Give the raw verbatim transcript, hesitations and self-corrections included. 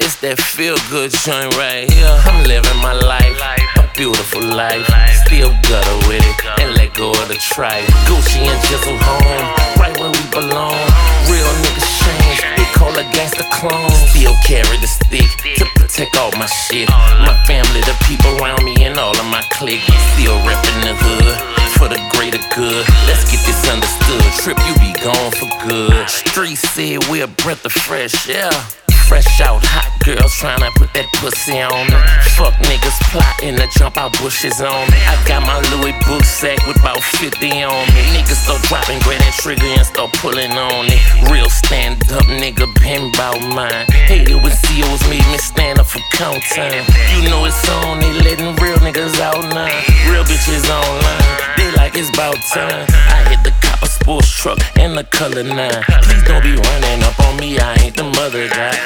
This that feel good joint right here. I'm living my life, a beautiful life. Still gutter with it and let go of the tripe. Gucci and Jizzle home, right where we belong. Real niggas change, they call a gangsta clone. Still carry the stick to protect all my shit. My family, the people around me, and all of my clique. Still reppin' the hood for the greater good. Let's get this understood. Trip, you be gone for good. Street said we a breath of fresh air. Fresh out, hot girls tryna put that pussy on me. Fuck niggas plotting to jump out bushes on me. I got my Louis book sack with about fifty on me. Niggas start dropping, grab that trigger and start pulling on it. Real stand up nigga, been bout mine. Hated when C Os made me stand up for count time. You know it's on, they letting real niggas out now. Real bitches online, they like it's bout time. I hit the copper sports truck and the color nine. Please don't be running up on me, I ain't the mother guy.